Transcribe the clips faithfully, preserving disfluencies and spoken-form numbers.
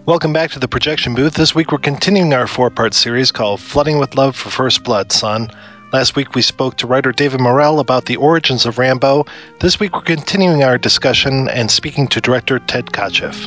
Welcome back to the Projection Booth. This week we're continuing our four-part series called Flooding with Love for First Blood, Son. Last week we spoke to writer David Morrell about the origins of Rambo. This week we're continuing our discussion and speaking to director Ted Kotcheff.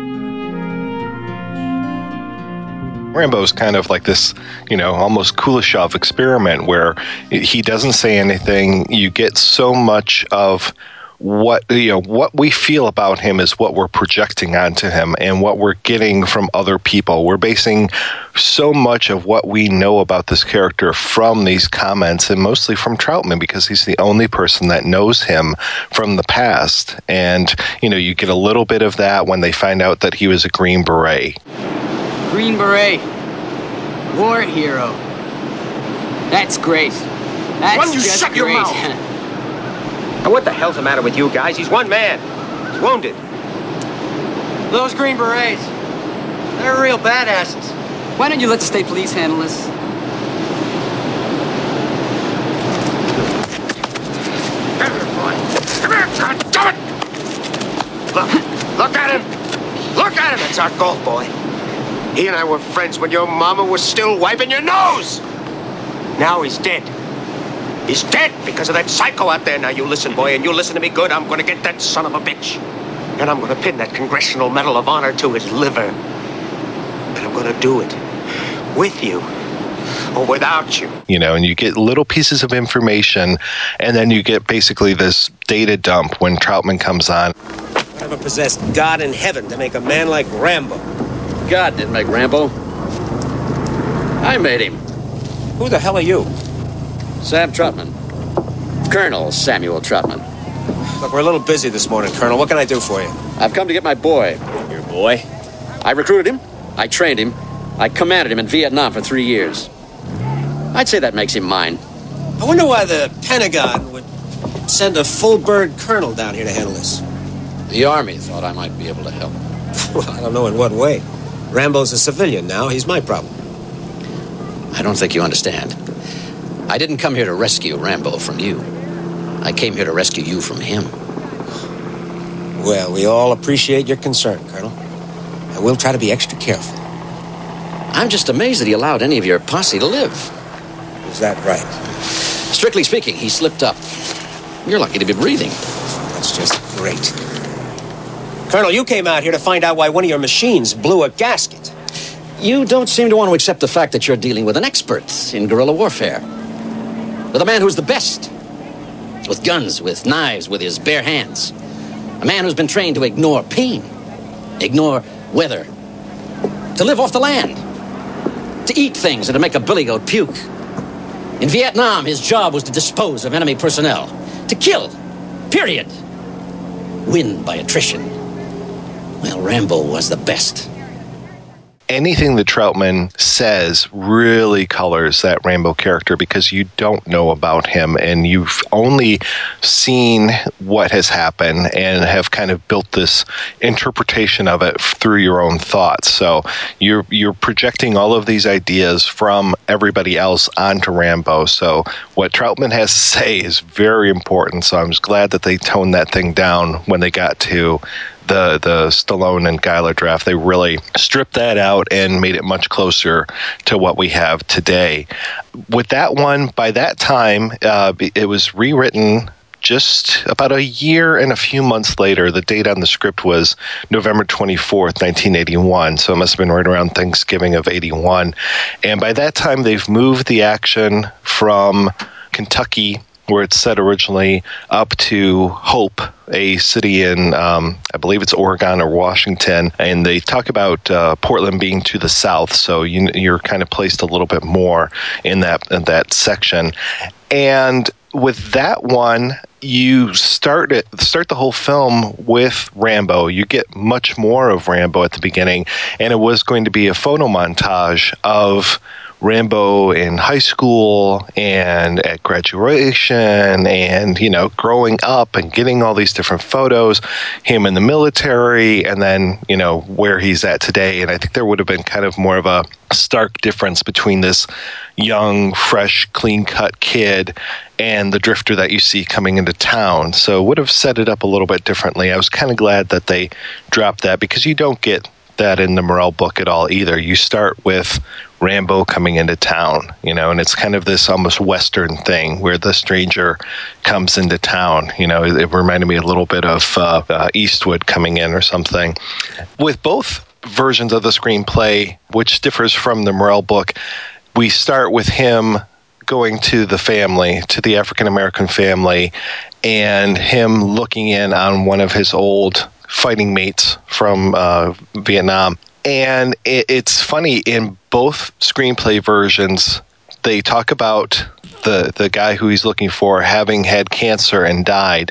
Rambo is kind of like this, you know, almost Kuleshov experiment where he doesn't say anything. You get so much of what, you know, what we feel about him is what we're projecting onto him and what we're getting from other people. We're basing so much of what we know about this character from these comments, and mostly from Troutman, because he's the only person that knows him from the past. And, you know, you get a little bit of that when they find out that he was a Green Beret. Green Beret. War hero. That's great. That's Why don't you just shut great. your mouth? Now, what the hell's the matter with you guys? He's one man. He's wounded. Those Green Berets, they're real badasses. Why don't you let the state police handle this? Come here, boy. Come here, goddammit! Look, look at him. Look at him. That's our gold boy. He and I were friends when your mama was still wiping your nose. Now he's dead. He's dead because of that psycho out there. Now you listen, boy, and you listen to me good. I'm going to get that son of a bitch. And I'm going to pin that Congressional Medal of Honor to his liver. And I'm going to do it with you or without you. You know, and you get little pieces of information, and then you get basically this data dump when Troutman comes on. Whatever possessed God in heaven to make a man like Rambo? God didn't make Rambo. I made him. Who the hell are you? Sam Troutman. Colonel Samuel Troutman. Look, we're a little busy this morning, Colonel. What can I do for you? I've come to get my boy. Your boy? I recruited him. I trained him. I commanded him in Vietnam for three years. I'd say that makes him mine. I wonder why the Pentagon would send a full-bird colonel down here to handle this. The Army thought I might be able to help. Well, I don't know in what way. Rambo's a civilian now. He's my problem. I don't think you understand. I didn't come here to rescue Rambo from you. I came here to rescue you from him. Well, we all appreciate your concern, Colonel. I will try to be extra careful. I'm just amazed that he allowed any of your posse to live. Is that right? Strictly speaking, he slipped up. You're lucky to be breathing. That's just great. Colonel, you came out here to find out why one of your machines blew a gasket. You don't seem to want to accept the fact that you're dealing with an expert in guerrilla warfare. With a man who's the best. With guns, with knives, with his bare hands. A man who's been trained to ignore pain. Ignore weather. To live off the land. To eat things and to make a billy goat puke. In Vietnam, his job was to dispose of enemy personnel. To kill. Period. Win by attrition. Well, Rambo was the best. Anything that Troutman says really colors that Rambo character because you don't know about him and you've only seen what has happened and have kind of built this interpretation of it through your own thoughts. So you're you're projecting all of these ideas from everybody else onto Rambo. So what Troutman has to say is very important. So I'm just glad that they toned that thing down when they got to the the Stallone and Geiler draft. They really stripped that out and made it much closer to what we have today. With that one, by that time, uh, it was rewritten just about a year and a few months later. The date on the script was November twenty-fourth, nineteen eighty-one, so it must have been right around Thanksgiving of eighty-one. And by that time, they've moved the action from Kentucky, where it's set originally, up to Hope, a city in, um, I believe it's Oregon or Washington, and they talk about uh, Portland being to the south, so you, you're kind of placed a little bit more in that in that section. And with that one, you start it, start the whole film with Rambo. You get much more of Rambo at the beginning, and it was going to be a photo montage of Rambo in high school and at graduation and, you know, growing up and getting all these different photos, him in the military, and then, you know, where he's at today. And I think there would have been kind of more of a stark difference between this young, fresh, clean-cut kid and the drifter that you see coming into town. So it would have set it up a little bit differently. I was kind of glad that they dropped that because you don't get that in the Morrell book at all either. You start with Rambo coming into town, you know, and it's kind of this almost Western thing where the stranger comes into town. You know, it, it reminded me a little bit of uh, uh, Eastwood coming in or something. With both versions of the screenplay, which differs from the Morrell book, we start with him going to the family, to the African-American family, and him looking in on one of his old fighting mates from uh, Vietnam. And it, it's funny, in both screenplay versions, they talk about the the guy who he's looking for having had cancer and died.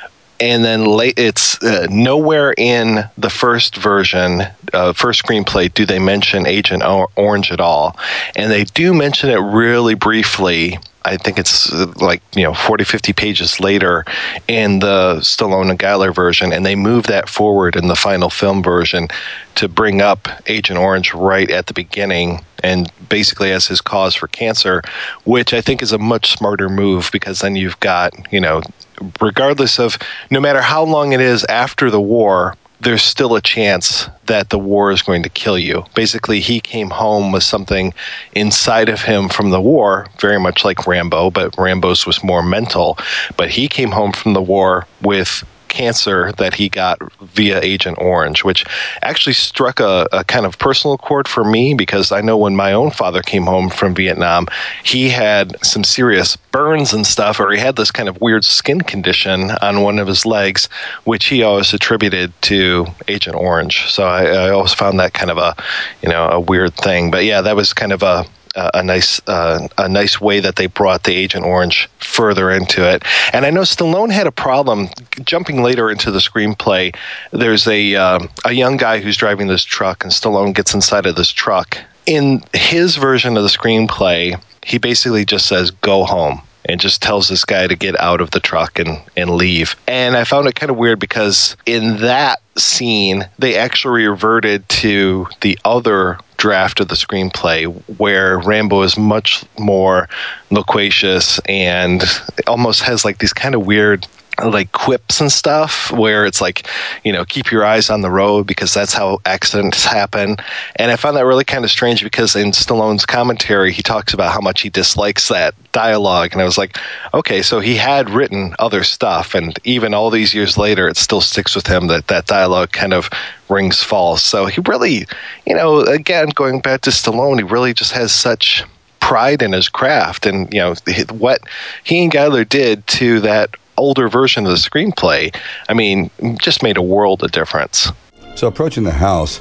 And then late, it's uh, nowhere in the first version, uh, first screenplay, do they mention Agent Orange at all. And they do mention it really briefly. I think it's uh, like, you know, forty, fifty pages later in the Stallone and Giler version. And they move that forward in the final film version to bring up Agent Orange right at the beginning and basically as his cause for cancer, which I think is a much smarter move, because then you've got, you know, regardless of, no matter how long it is after the war, there's still a chance that the war is going to kill you. Basically, he came home with something inside of him from the war, very much like Rambo, but Rambo's was more mental. But he came home from the war with cancer that he got via Agent Orange, which actually struck a, a kind of personal chord for me, because I know when my own father came home from Vietnam, he had some serious burns and stuff, or he had this kind of weird skin condition on one of his legs, which he always attributed to Agent Orange. So I, I always found that kind of a, you know, a weird thing. But yeah, that was kind of a a nice uh, a nice way that they brought the Agent Orange further into it. And I know Stallone had a problem jumping later into the screenplay. There's a uh, a young guy who's driving this truck, and Stallone gets inside of this truck. In his version of the screenplay, he basically just says, "Go home," and just tells this guy to get out of the truck and, and leave. And I found it kind of weird, because in that scene, they actually reverted to the other draft of the screenplay where Rambo is much more loquacious and almost has like these kind of weird like quips and stuff, where it's like, you know, keep your eyes on the road because that's how accidents happen. And I found that really kind of strange, because in Stallone's commentary, he talks about how much he dislikes that dialogue. And I was like, okay, so he had written other stuff, and even all these years later, it still sticks with him that that dialogue kind of rings false. So he really, you know, again, going back to Stallone, he really just has such pride in his craft. And, you know, what he and Giler did to that older version of the screenplay, I mean, just made a world of difference. So approaching the house,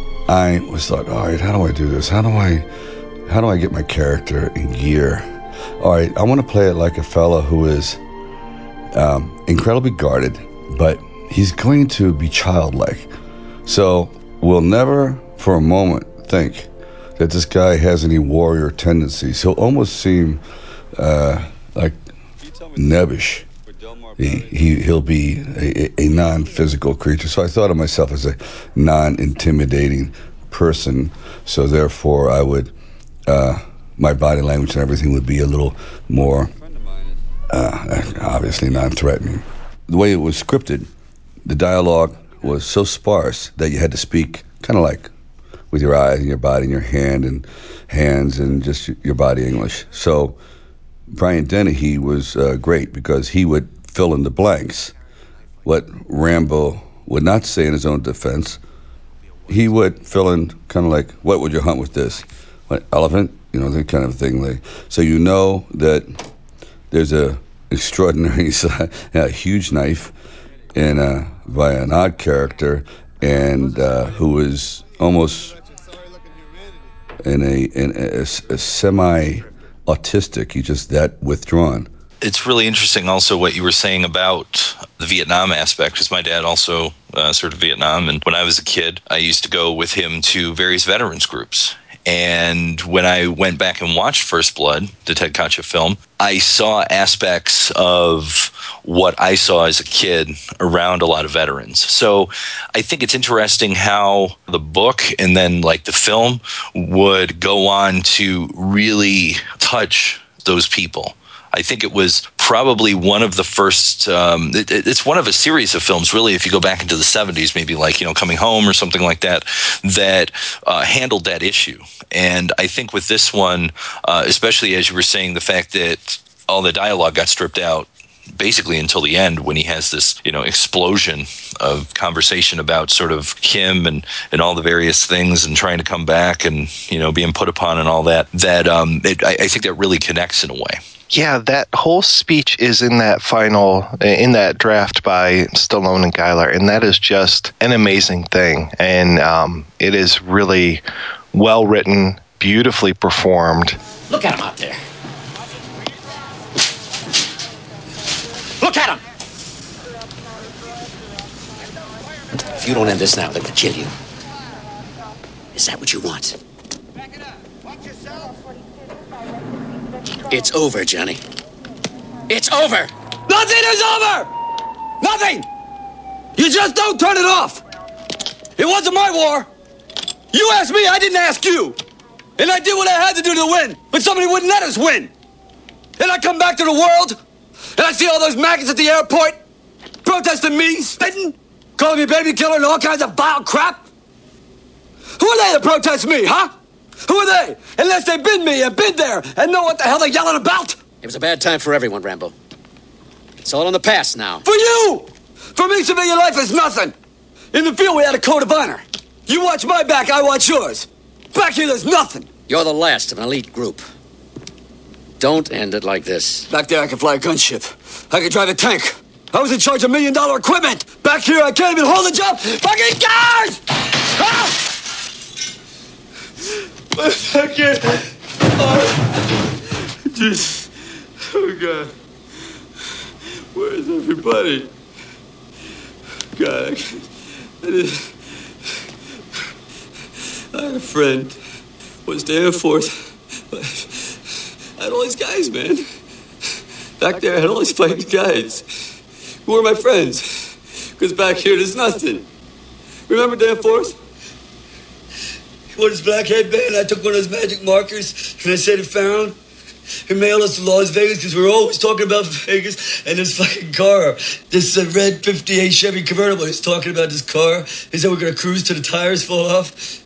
I was thought, all right, how do I do this? How do I, how do I get my character in gear? All right, I want to play it like a fella who is um, incredibly guarded, but he's going to be childlike. So we'll never for a moment think that this guy has any warrior tendencies. He'll almost seem uh, like nebbish. He, he, he'll be a, a non-physical creature. So I thought of myself as a non-intimidating person. So therefore, I would, uh, my body language and everything would be a little more, uh, obviously non-threatening. The way it was scripted, the dialogue was so sparse that you had to speak kind of like with your eyes and your body and your hand and hands and just your body English. So Brian Dennehy was uh, great, because he would fill in the blanks. What Rambo would not say in his own defense, he would fill in kind of like, what would you hunt with this? What, elephant? You know, that kind of thing. Like, so you know that there's a extraordinary, a huge knife in a, by an odd character, and uh, who is almost in a, in a, a semi-autistic. He's just that withdrawn. It's really interesting also what you were saying about the Vietnam aspect, because my dad also uh, served in Vietnam, and when I was a kid, I used to go with him to various veterans groups. And when I went back and watched First Blood, the Ted Kotcheff film, I saw aspects of what I saw as a kid around a lot of veterans. So I think it's interesting how the book and then like the film would go on to really touch those people. I think it was probably one of the first, um, it, it's one of a series of films, really, if you go back into the seventies, maybe like, you know, Coming Home or something like that, that uh, handled that issue. And I think with this one, uh, especially as you were saying, the fact that all the dialogue got stripped out basically until the end, when he has this, you know, explosion of conversation about sort of him and, and all the various things and trying to come back and, you know, being put upon and all that, that um, it, I, I think that really connects in a way. Yeah, that whole speech is in that final, in that draft by Stallone and Giler, and that is just an amazing thing. And um, it is really well written, beautifully performed. Look at him out there. Look at him! If you don't end this now, they're gonna kill you. Is that what you want? It's over, Johnny. It's over! Nothing is over! Nothing! You just don't turn it off! It wasn't my war! You asked me, I didn't ask you! And I did what I had to do to win, but somebody wouldn't let us win! And I come back to the world, and I see all those maggots at the airport protesting me, spitting, calling me baby killer and all kinds of vile crap. Who are they to protest me, huh? Who are they? Unless they've been me and been there and know what the hell they're yelling about. It was a bad time for everyone, Rambo. It's all in the past now. For you! For me, civilian life is nothing. In the field, we had a code of honor. You watch my back, I watch yours. Back here, there's nothing. You're the last of an elite group. Don't end it like this. Back there, I can fly a gunship. I can drive a tank. I was in charge of million dollar equipment. Back here, I can't even hold a job. Fucking guys! Ah! I can't. Oh, jeez. Oh, God. Where's everybody? God, I, can't. I, did. I had a friend. Was the Air Force. I had all these guys, man. Back there, I had all these fighting guys. Who were my friends? Because back here, there's nothing. Remember Danforth? He wore his black headband. I took one of those magic markers, and I said it found. He mailed us to Las Vegas because we were always talking about Vegas and this fucking car. This uh, red fifty-eight Chevy convertible. He's talking about this car. He said we're going to cruise till the tires fall off.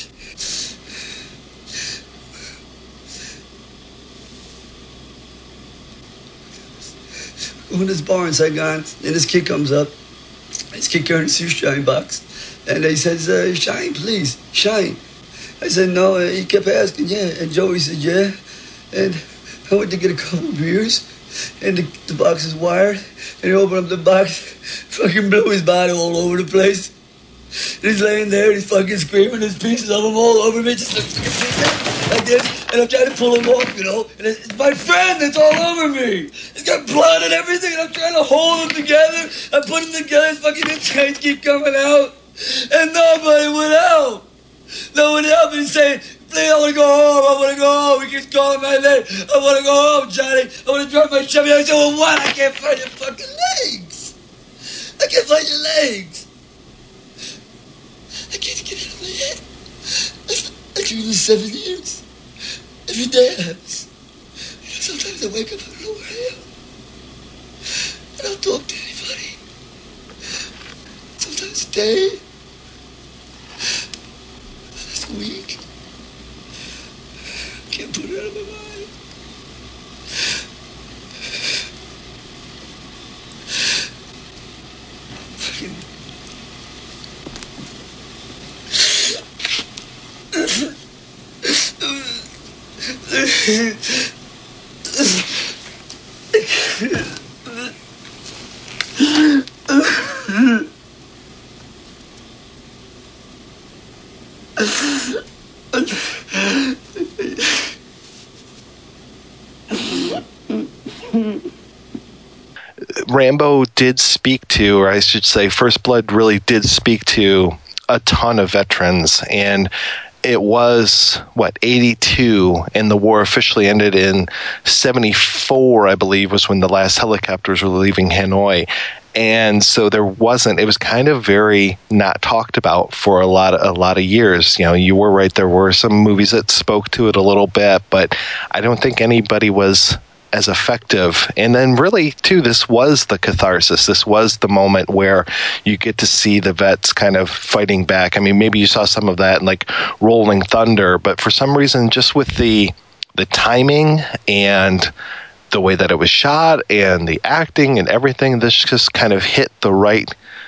Go in this bar in Saigon, and this kid comes up. This kid carrying a shoeshine box. And he says, uh, Shine, please, shine. I said, no. And he kept asking, yeah. And Joey said, yeah. And I went to get a couple of beers, and the, the box is wired. And he opened up the box, fucking blew his body all over the place. And he's laying there, and he's fucking screaming. There's pieces of him all over me, just like, like this. And I'm trying to pull him off, you know. And it's my friend that's all over me. He's got blood and everything, and I'm trying to hold him together. I put him together, his fucking insides keep coming out. And nobody would help. No one helped. He's saying, please, I want to go home. I want to go home. He keeps calling my name. I want to go home, Johnny. I want to drive my Chevy. I said, well, what? I can't find your fucking legs. I can't find your legs. I can't get out of my head. I've been this seven years. Every day I have. Sometimes I wake up, I don't know where I am. I don't talk to anybody. Sometimes a day. It's a week. I can't put it out of my mind. Fucking... Rambo did speak to, or I should say, First Blood really did speak to a ton of veterans, and it was, what, eighty-two, and the war officially ended in seventy-four, I believe, was when the last helicopters were leaving Hanoi. And so there wasn't, it was kind of very not talked about for a lot of, a lot of years. You know, you were right, there were some movies that spoke to it a little bit, but I don't think anybody was as effective. And then really, too, this was the catharsis. This was the moment where you get to see the vets kind of fighting back. I mean, maybe you saw some of that in like Rolling Thunder, but for some reason, just with the the timing and the way that it was shot and the acting and everything, this just kind of hit the right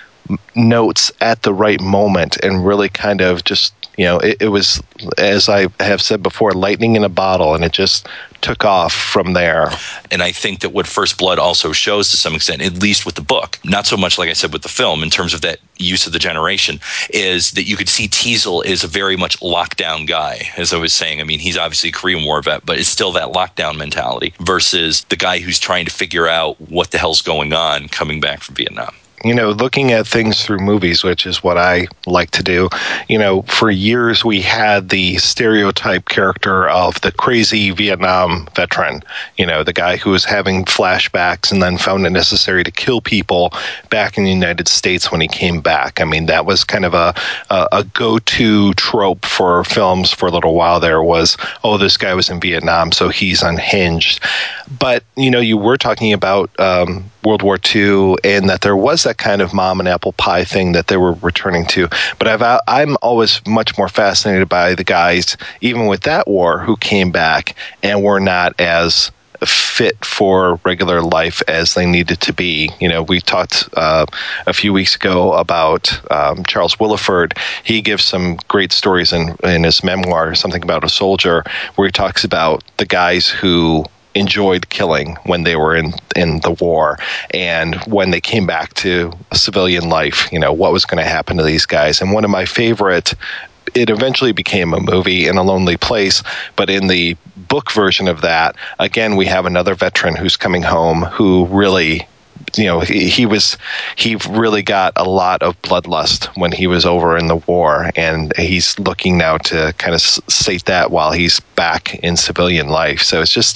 notes at the right moment and really kind of just, you know, it, it was, as I have said before, lightning in a bottle, and it just took off from there. And I think that what First Blood also shows to some extent, at least with the book, not so much like I said with the film in terms of that use of the generation, is that you could see Teasel is a very much lockdown guy. As I was saying, I mean, he's obviously a Korean War vet, but it's still that lockdown mentality versus the guy who's trying to figure out what the hell's going on coming back from Vietnam. You know, looking at things through movies, which is what I like to do, you know, for years we had the stereotype character of the crazy Vietnam veteran, you know, the guy who was having flashbacks and then found it necessary to kill people back in the United States when he came back. I mean, that was kind of a, a, a go-to trope for films for a little while there was, oh, this guy was in Vietnam, so he's unhinged. But, you know, you were talking about um, World War Two and that there was that kind of mom and apple pie thing that they were returning to. But I've, I'm always much more fascinated by the guys, even with that war, who came back and were not as fit for regular life as they needed to be. You know, we talked uh, a few weeks ago about um, Charles Willeford. He gives some great stories in, in his memoir, Something About a Soldier, where he talks about the guys who enjoyed killing when they were in, in the war, and when they came back to civilian life, you know, what was going to happen to these guys. And one of my favorite, it eventually became a movie, In a Lonely Place, but in the book version of that, again, we have another veteran who's coming home who really, you know, he, he was, he really got a lot of bloodlust when he was over in the war, and he's looking now to kind of sate that while he's back in civilian life. So it's just,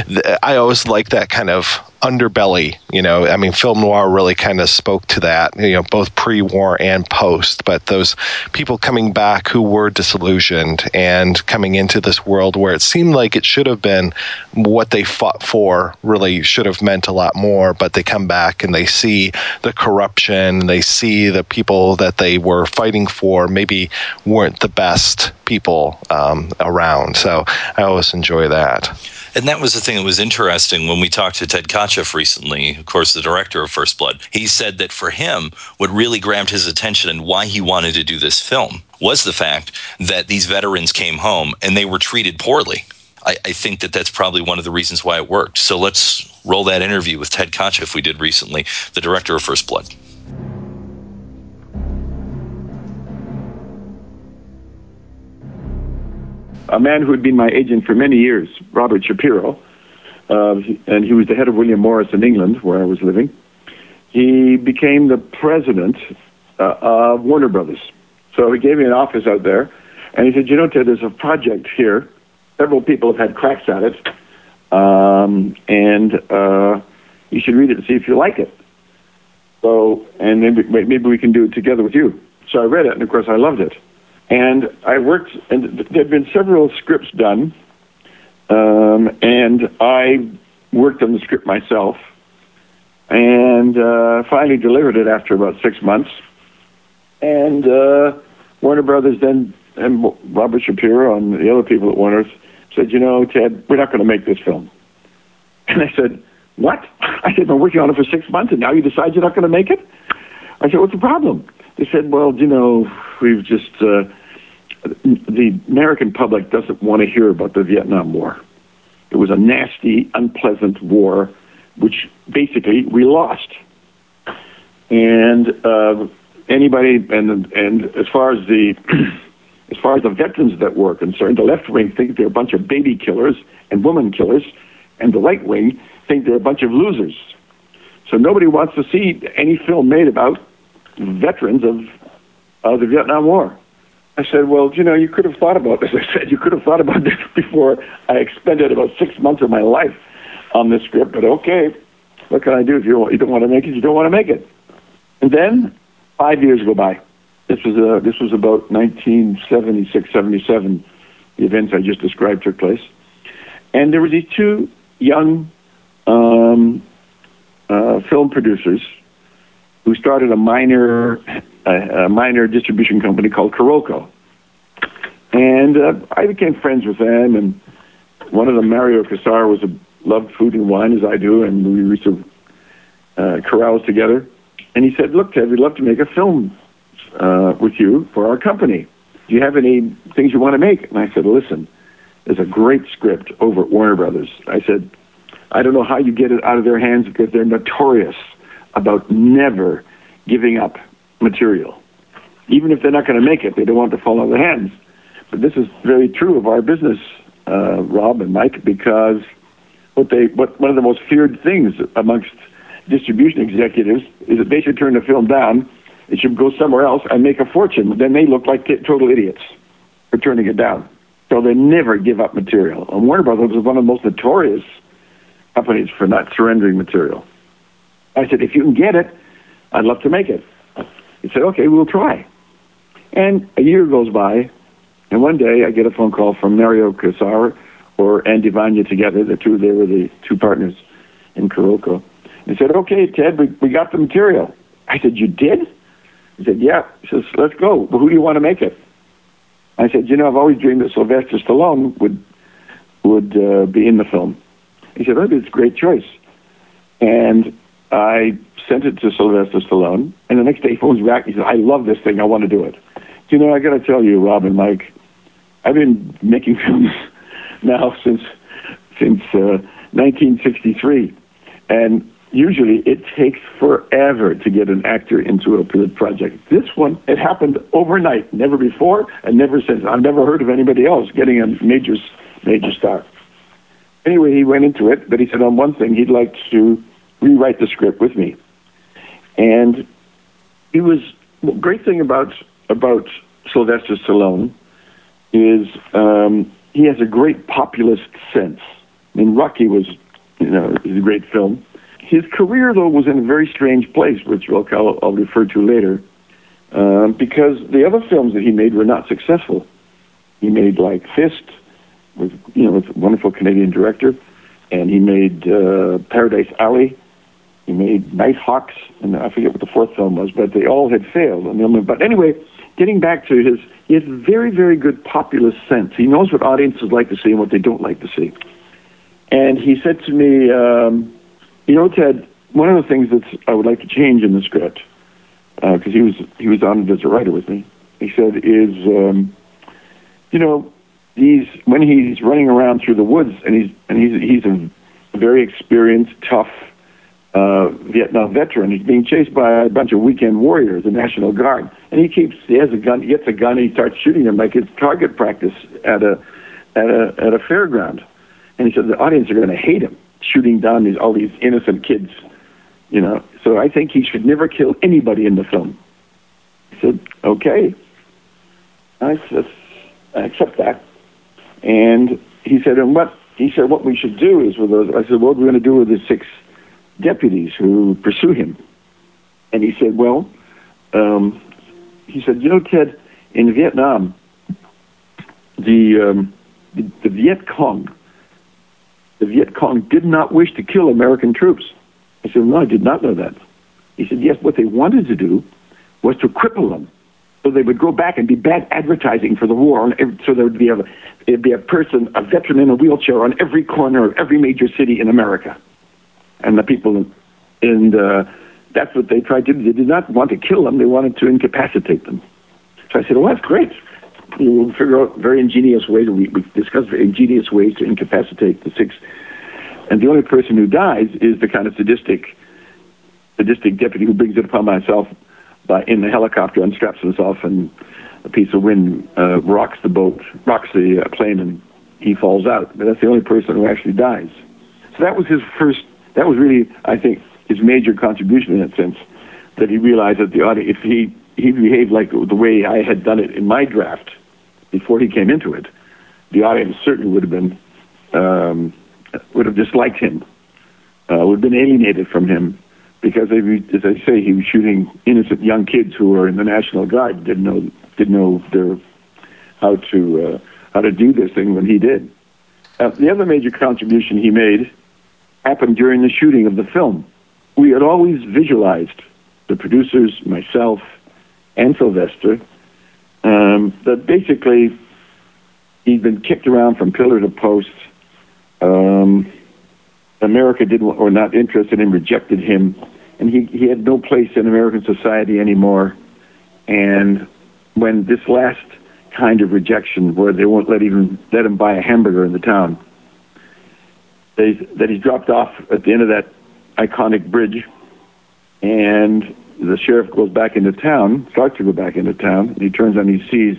I always like that kind of underbelly, you know. I mean, film noir really kind of spoke to that, you know, both pre-war and post, but those people coming back who were disillusioned and coming into this world where it seemed like it should have been what they fought for really should have meant a lot more, but they come back and they see the corruption, they see the people that they were fighting for maybe weren't the best people um, around. So I always enjoy that. And that was the thing that was interesting when we talked to Ted Kotcheff recently, of course, the director of First Blood. He said that for him, what really grabbed his attention and why he wanted to do this film was the fact that these veterans came home and they were treated poorly. I, I think that that's probably one of the reasons why it worked. So let's roll that interview with Ted Kotcheff we did recently, the director of First Blood. A man who had been my agent for many years, Robert Shapiro, uh, and he was the head of William Morris in England, where I was living. He became the president uh, of Warner Brothers. So he gave me an office out there, and he said, you know, Ted, there's a project here. Several people have had cracks at it, um, and uh, you should read it and see if you like it. So, and maybe, maybe we can do it together with you. So I read it, and of course I loved it. And I worked, and there had been several scripts done, um, and I worked on the script myself, and uh, finally delivered it after about six months. And uh, Warner Brothers then, and Robert Shapiro and the other people at Warner said, you know, Ted, we're not going to make this film. And I said, what? I said, I've been working on it for six months, and now you decide you're not going to make it? I said, what's the problem? They said, well, you know, we've just, uh, the American public doesn't want to hear about the Vietnam War. It was a nasty, unpleasant war, which basically we lost. And uh, anybody, and and as far as the as far as the veterans that were concerned, the left wing think they're a bunch of baby killers and woman killers, and the right wing think they're a bunch of losers. So nobody wants to see any film made about veterans of uh, the Vietnam War. I said, well, you know, you could have thought about this. I said, you could have thought about this before I expended about six months of my life on this script, but okay, what can I do? If you, you don't want to make it, you don't want to make it. And then five years go by. This was, uh, this was about nineteen seventy-six, seventy-seven. The events I just described took place. And there were these two young um, uh, film producers who started a minor a, a minor distribution company called Kuroko. And uh, I became friends with them, and one of them, Mario Casar, was a loved food and wine as I do, and we used to uh, carouse together. And he said, "Look, Ted, we'd love to make a film uh, with you for our company. Do you have any things you want to make?" And I said, "Listen, there's a great script over at Warner Brothers." I said, "I don't know how you get it out of their hands because they're notorious about never giving up material. Even if they're not going to make it, they don't want it to fall out of their hands. But this is very true of our business, uh, Rob and Mike, because what they what one of the most feared things amongst distribution executives is that they should turn the film down, it should go somewhere else and make a fortune. Then they look like t- total idiots for turning it down. So they never give up material. And Warner Brothers is one of the most notorious companies for not surrendering material. I said, if you can get it, I'd love to make it. He said, okay, we'll try. And a year goes by, and one day I get a phone call from Mario Casar or Andy Vanya together, the two, they were the two partners in Kuroko. He said, okay, Ted, we, we got the material. I said, you did? He said, yeah. He says, let's go. Well, who do you want to make it? I said, you know, I've always dreamed that Sylvester Stallone would would uh, be in the film. He said, oh, that's a great choice. And I sent it to Sylvester Stallone, and the next day he phones back. He said, I love this thing. I want to do it. You know, I got to tell you, Rob and Mike, I've been making films now since since uh, nineteen sixty-three, and usually it takes forever to get an actor into a project. This one, it happened overnight, never before and never since. I've never heard of anybody else getting a major major star. Anyway, he went into it, but he said on one thing, he'd like to rewrite the script with me. And he was, the great thing about about Sylvester Stallone is um, he has a great populist sense. I mean, Rocky was, you know, is a great film. His career, though, was in a very strange place, which I'll, I'll, I'll refer to later, uh, because the other films that he made were not successful. He made, like, Fist, with, you know, with a wonderful Canadian director, and he made uh, Paradise Alley. He made Nighthawks, and I forget what the fourth film was, but they all had failed. But anyway, getting back to his, he has a very, very good populist sense. He knows what audiences like to see and what they don't like to see. And he said to me, um, you know, Ted, one of the things that I would like to change in the script, because uh, he was he was on as a writer with me, he said, is, um, you know, he's when he's running around through the woods, and he's and he's he's a very experienced, tough uh, Vietnam veteran. He's being chased by a bunch of weekend warriors, the National Guard, and he keeps he has a gun, he gets a gun, and he starts shooting them like it's target practice at a at a at a fairground. And he said the audience are going to hate him, shooting down these all these innocent kids, you know. So I think he should never kill anybody in the film. I said, okay. I said, I accept that. And he said, and what he said, what we should do is with those. I said, what are we going to do with the six deputies who pursue him? And he said, well, um, he said, you know, Ted, in Vietnam, the um, the, the Viet Cong. The Viet Cong did not wish to kill American troops. I said, no, I did not know that. He said, yes, what they wanted to do was to cripple them. So they would go back and be bad advertising for the war. On every, so there would be a, there'd be a person, a veteran in a wheelchair on every corner of every major city in America. And the people, and uh, that's what they tried to do. They did not want to kill them. They wanted to incapacitate them. So I said, well, that's great. We'll figure out very ingenious ways. We, we discussed very ingenious ways to incapacitate the six. And the only person who dies is the kind of sadistic, sadistic deputy who brings it upon himself by in the helicopter, unstraps himself, and a piece of wind uh, rocks the boat, rocks the uh, plane, and he falls out. But that's the only person who actually dies. So that was his first. That was really, I think, his major contribution in that sense. That he realized that the audience, if he he behaved like the way I had done it in my draft before he came into it, the audience certainly would have been um, would have disliked him, uh, would have been alienated from him, because they, as I say, he was shooting innocent young kids who were in the National Guard, didn't know didn't know their how to uh, how to do this thing when he did. Uh, the other major contribution he made happened during the shooting of the film. We had always visualized, the producers, myself, and Sylvester, um, that basically he'd been kicked around from pillar to post. Um, America didn't, or not interested in, rejected him, and he, he had no place in American society anymore. And when this last kind of rejection, where they won't let even let him buy a hamburger in the town, they, that he's dropped off at the end of that iconic bridge, and the sheriff goes back into town, starts to go back into town, and he turns on, he sees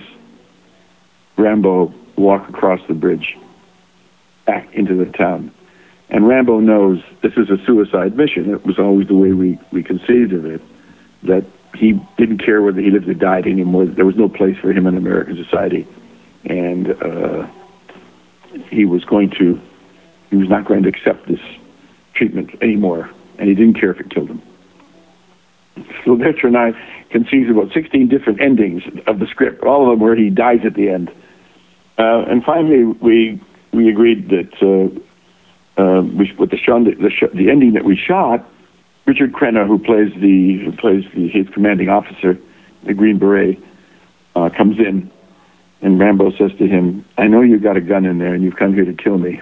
Rambo walk across the bridge back into the town. And Rambo knows this is a suicide mission. It was always the way we, we conceived of it, that he didn't care whether he lived or died anymore. There was no place for him in American society. And uh, he was going to, he was not going to accept this treatment anymore. And he didn't care if it killed him. Sylvester and I conceived about sixteen different endings of the script, all of them where he dies at the end. Uh, and finally, we we agreed that uh, uh, we, with the, shot, the, sh- the ending that we shot, Richard Crenna, who plays the who plays the, his commanding officer, the Green Beret, uh, comes in, and Rambo says to him, "I know you've got a gun in there, and you've come here to kill me."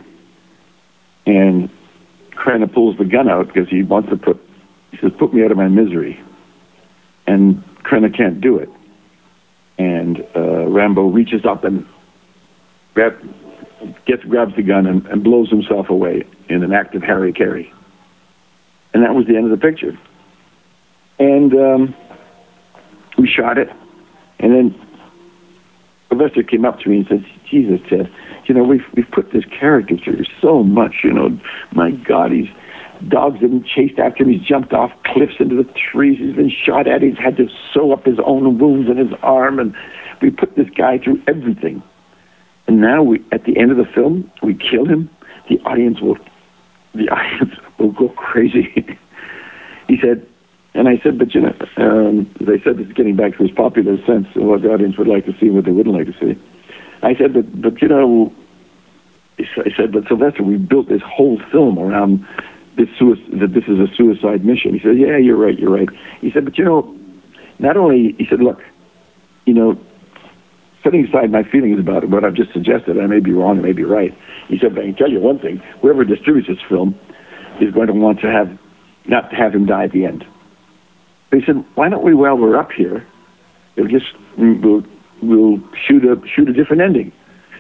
And Crenna pulls the gun out because he wants to put, he says, "Put me out of my misery." And Crenna can't do it. And uh, Rambo reaches up and grab, gets grabs the gun and, and blows himself away in an act of hara-kiri. And that was the end of the picture. And um, we shot it. And then Sylvester came up to me and said, "Jesus, Ted, you know, we've we've put this character through so much, you know. My God, he's dogs have been chased after him. He's jumped off cliffs into the trees. He's been shot at. He's had to sew up his own wounds in his arm. And we put this guy through everything. And now, we, at the end of the film, we kill him. The audience will, the audience will go crazy." He said, and I said, "But you know," um, they said, "This is getting back to his popular sense of what the audience would like to see, what they wouldn't like to see." I said, "But, but you know," I said, "but Sylvester, we built this whole film around this suicide, that this is a suicide mission." He said, "Yeah, you're right, you're right." He said, "But you know, not only," he said, "look, you know, setting aside my feelings about it, what I've just suggested, I may be wrong, I may be right." He said, "But I can tell you one thing, whoever distributes this film is going to want to have, not to have him die at the end." He said, "Why don't we, while we're up here, we'll just, we'll, we'll shoot a, shoot a different ending."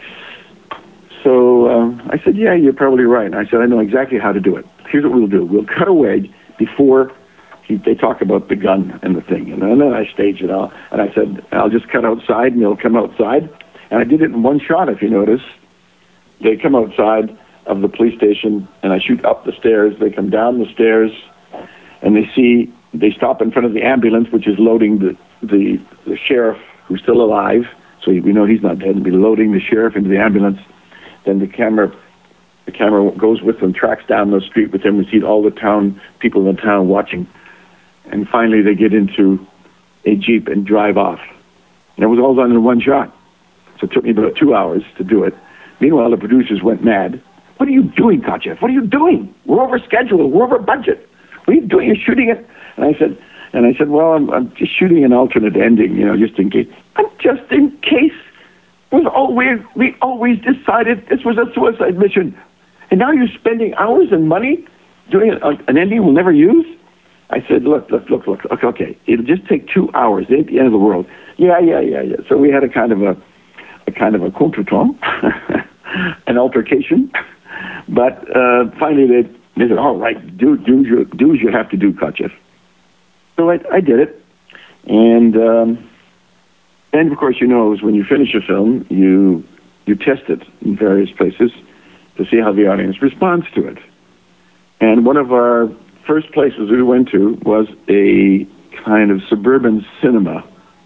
So um, I said, "Yeah, you're probably right." And I said, "I know exactly how to do it. Here's what we'll do. We'll cut away before he, they talk about the gun and the thing." And then I staged it out. And I said, "I'll just cut outside, and they'll come outside." And I did it in one shot, if you notice. They come outside of the police station, and I shoot up the stairs. They come down the stairs, and they see, they stop in front of the ambulance, which is loading the, the, the sheriff, who's still alive. So we know he's not dead. They'll be loading the sheriff into the ambulance. Then the camera, the camera goes with them, tracks down the street with them. We see all the town, people in the town watching. And finally they get into a Jeep and drive off. And it was all done in one shot. So it took me about two hours to do it. Meanwhile, the producers went mad. "What are you doing, Kotcheff? What are you doing? We're over schedule. We're over budget. What are you doing? You're shooting it." And I said, and I said, "Well, I'm, I'm just shooting an alternate ending, you know, just in case." "I'm just in case. We've always, we always decided this was a suicide mission. And now you're spending hours and money doing an ending we'll never use?" I said, look, look, look, look, okay, okay. It'll just take two hours. It ain't the end of the world. Yeah, yeah, yeah, yeah. So we had a kind of a, a kind of a contretemps, an altercation. But uh, finally they, they said, "All right, do, do, do, do as you have to do, Kotcheff." So I, I did it. And... Um, And of course, you know, is when you finish a film, you you test it in various places to see how the audience responds to it. And one of our first places we went to was a kind of suburban cinema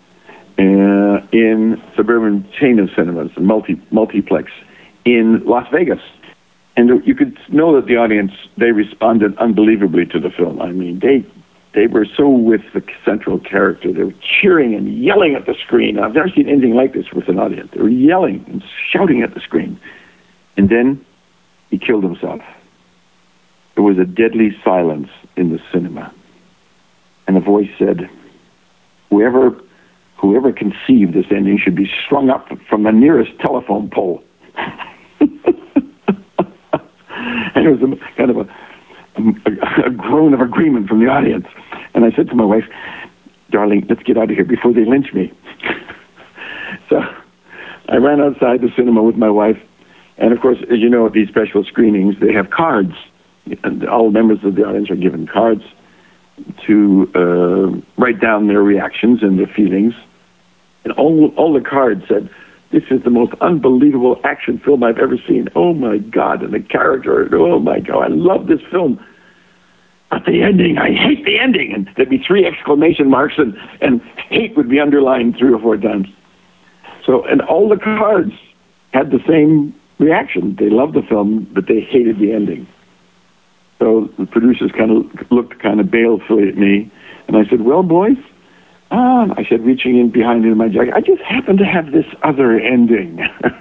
uh, in suburban chain of cinemas, a multi multiplex in Las Vegas. And you could know that the audience, they responded unbelievably to the film. I mean, they They were so with the central character. They were cheering and yelling at the screen. I've never seen anything like this with an audience. They were yelling and shouting at the screen. And then he killed himself. there was a deadly silence in the cinema. And a voice said, whoever whoever conceived this ending should be strung up from the nearest telephone pole. And it was a, kind of a, a, a groan of agreement from the audience. And I said to my wife, darling, let's get out of here before they lynch me. So I ran outside the cinema with my wife. And, of course, as you know, at these special screenings, they have cards. And all members of the audience are given cards to uh, write down their reactions and their feelings. And all, all the cards said, this is the most unbelievable action film I've ever seen. Oh, my God. And the character, oh, my God, I love this film. But the ending, I hate the ending. And there'd be three exclamation marks, and, and hate would be underlined three or four times. So, and all the cards had the same reaction. They loved the film, but they hated the ending. So the producers kind of looked kind of balefully at me. And I said, well, boys, Um, I said, reaching in behind into my jacket, I just happen to have this other ending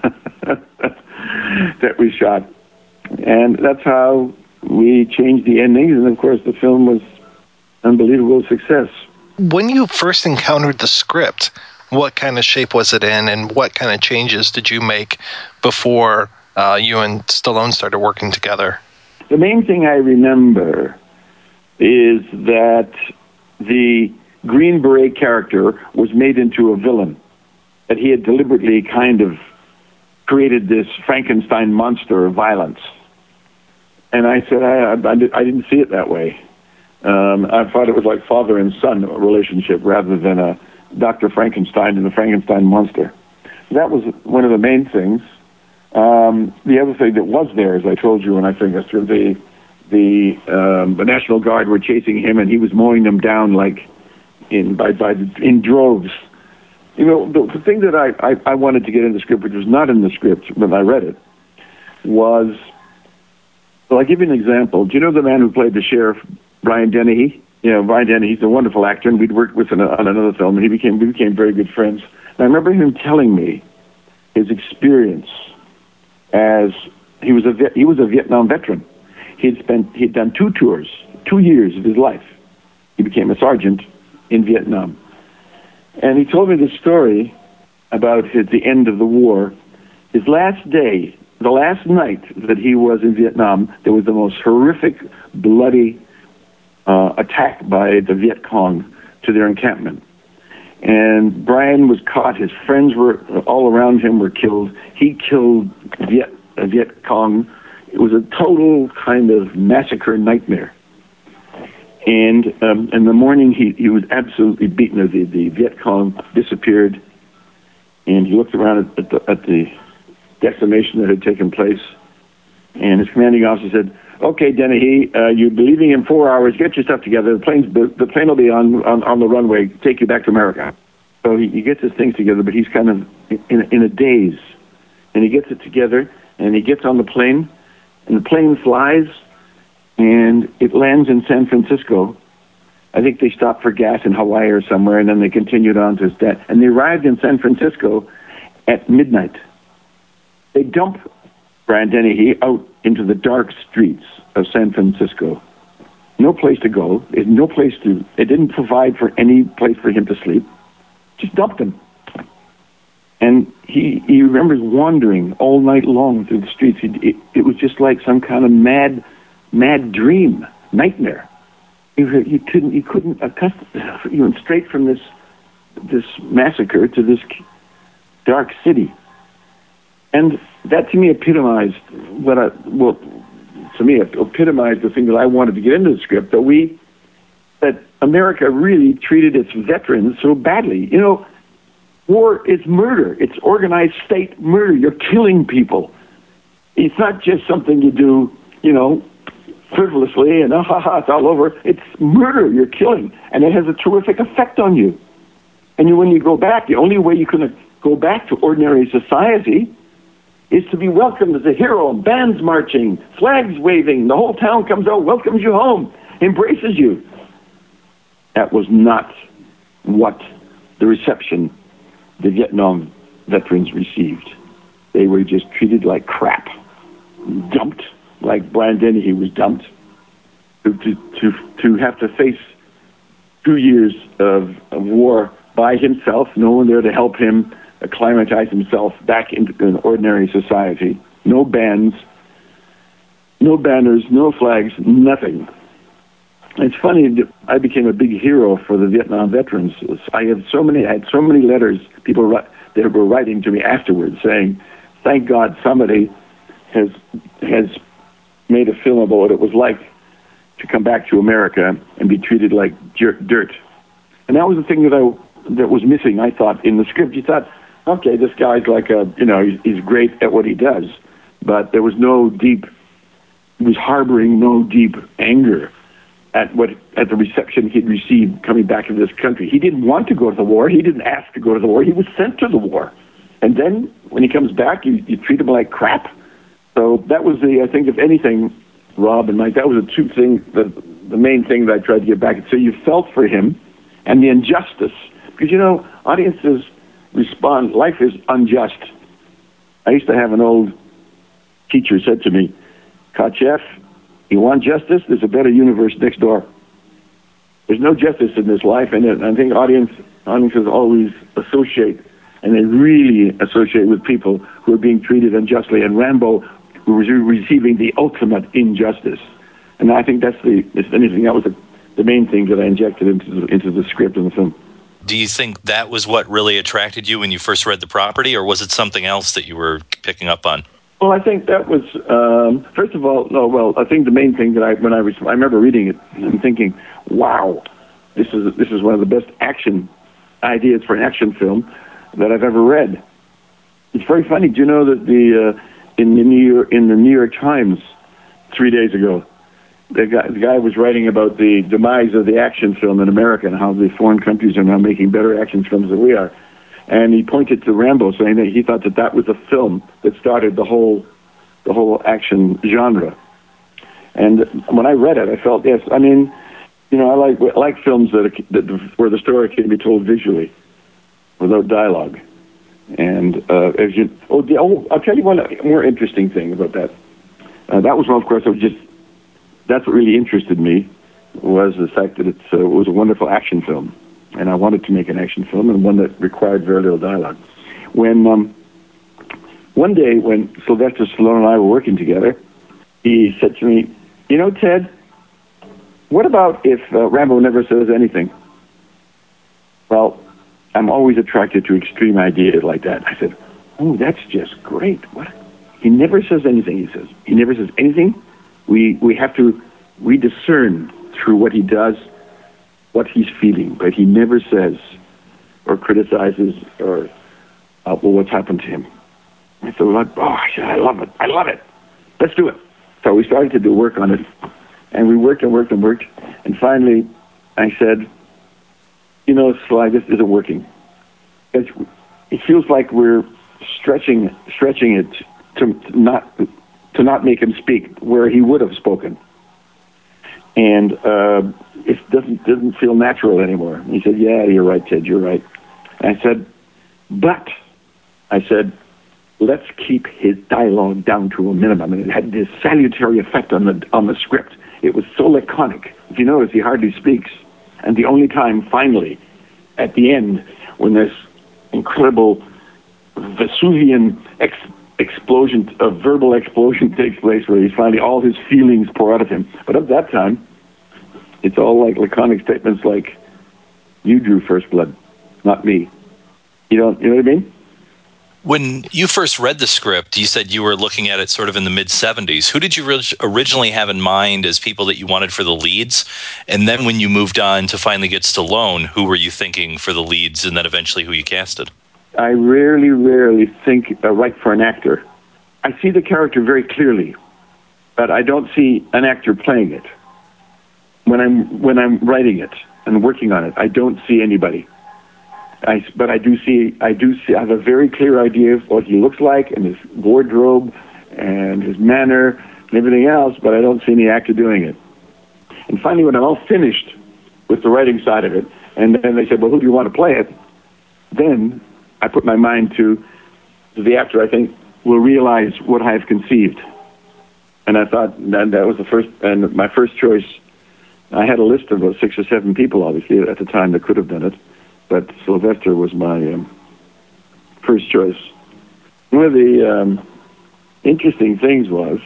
that we shot. And that's how we changed the endings. And, of course, the film was unbelievable success. When you first encountered the script, what kind of shape was it in, and what kind of changes did you make before uh, you and Stallone started working together? The main thing I remember is that the Green Beret character was made into a villain, that he had deliberately kind of created this Frankenstein monster of violence. And I said, I, I, I didn't see it that way. Um, I thought it was like father and son relationship rather than a Doctor Frankenstein and the Frankenstein monster. That was one of the main things. Um, the other thing that was there, as I told you when I think us through, the the um, the National Guard were chasing him, and he was mowing them down like in by by in droves. You know, the, the thing that I, I, I wanted to get in the script, which was not in the script when I read it, was, well, I'll give you an example. Do you know the man who played the sheriff, Brian Dennehy? You know, Brian Dennehy, he's a wonderful actor, and we'd worked with him on another film, and he became we became very good friends. And I remember him telling me his experience as he was a he was a Vietnam veteran. He'd spent he'd done two tours, two years of his life. He became a sergeant in Vietnam. And he told me this story about his, the end of the war. His last day, the last night that he was in Vietnam, there was the most horrific, bloody uh, attack by the Viet Cong to their encampment. And Brian was caught. His friends were all around him were killed. He killed Viet, uh, Viet Cong. It was a total kind of massacre nightmare. And um, in the morning, he, he was absolutely beaten. The, the Viet Cong disappeared, and he looked around at, at, the, at the decimation that had taken place, and his commanding officer said, okay, Dennehy, uh, you'll be leaving in four hours. Get your stuff together. The, plane's, the, the plane will be on, on, on the runway, take you back to America. So he, he gets his things together, but he's kind of in, in a daze. And he gets it together, and he gets on the plane, and the plane flies, and it lands in San Francisco. I think they stopped for gas in Hawaii or somewhere, and then they continued on to that. And they arrived in San Francisco at midnight. They dump Brian Dennehy out into the dark streets of San Francisco. No place to go. No place to. They didn't provide for any place for him to sleep. Just dumped him. And he he remembers wandering all night long through the streets. He, it, it was just like some kind of mad. mad dream, nightmare. He, he couldn't, he couldn't accustom, he went straight from this, this massacre to this dark city. And that to me epitomized what I, well, to me it epitomized the thing that I wanted to get into the script, that we, that America really treated its veterans so badly. You know, war is murder. It's organized state murder. You're killing people. It's not just something you do, you know, frivolously and oh, ha, ha, it's all over. It's murder you're killing, and it has a terrific effect on you. And you, when you go back, the only way you can go back to ordinary society is to be welcomed as a hero, bands marching, flags waving, the whole town comes out, welcomes you home, embraces you. That was not what the reception the Vietnam veterans received. They were just treated like crap, dumped, like Brian Dennehy was dumped, to to to have to face two years of, of war by himself, no one there to help him acclimatize himself back into an ordinary society. No bands, no banners, no flags, nothing. It's funny that I became a big hero for the Vietnam veterans. I have so many, I had so many letters people that were writing to me afterwards saying, "Thank God somebody has has made a film about what it was like to come back to America and be treated like dirt." And that was the thing that I that was missing. I thought in the script, you thought, okay, this guy's like a, you know, he's, he's great at what he does, but there was no deep. He was harboring no deep anger at what at the reception he'd received coming back into this country. He didn't want to go to the war. He didn't ask to go to the war. He was sent to the war. And then when he comes back, you, you treat him like crap. So that was the, I think, if anything, Rob and Mike, that was the two things, the, the main thing that I tried to get back. So you felt for him and the injustice. Because, you know, audiences respond, life is unjust. I used to have an old teacher said to me, "Kachef, you want justice? There's a better universe next door." There's no justice in this life, and I think audience audiences always associate, and they really associate with people who are being treated unjustly. And Rambo was receiving the ultimate injustice, and I think that's the, if anything, that was the, the main thing that I injected into the, into the script and the film. Do you think that was what really attracted you when you first read the property, or was it something else that you were picking up on? Well, I think that was, um, first of all, no, well, I think the main thing that I, when I was, I remember reading it and thinking, wow, this is this is one of the best action ideas for an action film that I've ever read. It's very funny. Do you know that the uh, in the New York, in the New York Times three days ago, the guy, the guy was writing about the demise of the action film in America and how the foreign countries are now making better action films than we are. And he pointed to Rambo, saying that he thought that that was the film that started the whole, the whole action genre. And when I read it, I felt, yes, I mean, you know, I like I like films that, are, that where the story can be told visually, without dialogue. And uh, as you, oh, the, oh, I'll tell you one more interesting thing about that. Uh, that was, well, of course, I was just that's what really interested me was the fact that it's, uh, it was a wonderful action film. And I wanted to make an action film, and one that required very little dialogue. When um, one day, when Sylvester Stallone and I were working together, he said to me, "You know, Ted, what about if uh, Rambo never says anything?" Well, I'm always attracted to extreme ideas like that. I said, "Oh, that's just great. What? He never says anything." He says, "He never says anything. We we have to we discern through what he does." What he's feeling, but he never says or criticizes or uh, well, what's happened to him. I said, well, oh, I love it. I love it. Let's do it. So we started to do work on it, and we worked and worked and worked, and finally I said, you know, Sly, this isn't working. It's, it feels like we're stretching stretching it to not to not make him speak where he would have spoken. And uh, it doesn't doesn't feel natural anymore. And he said, "Yeah, you're right, Ted. You're right." And I said, "But," I said, "let's keep his dialogue down to a minimum." And it had this salutary effect on the on the script. It was so laconic. If you notice, he hardly speaks. And the only time, finally, at the end, when this incredible Vesuvian ex- explosion, a verbal explosion takes place, where he's finally all his feelings pour out of him. But at that time, it's all like laconic statements like, "You drew first blood, not me." You know, you know what I mean? When you first read the script, you said you were looking at it sort of in the mid seventies. Who did you originally have in mind as people that you wanted for the leads? And then when you moved on to finally get Stallone, who were you thinking for the leads, and then eventually who you casted? I rarely, rarely think uh, right for an actor. I see the character very clearly, but I don't see an actor playing it. When I'm when I'm writing it and working on it, I don't see anybody. I, but I do see I do see I have a very clear idea of what he looks like and his wardrobe and his manner and everything else, but I don't see any actor doing it. And finally, when I'm all finished with the writing side of it, and then they said, "Well, who do you want to play it?" Then I put my mind to the actor I think will realize what I have conceived. And I thought that that was the first, and my first choice I had a list of about six or seven people, obviously, at the time that could have done it, but Sylvester was my um, first choice. One of the um, interesting things was,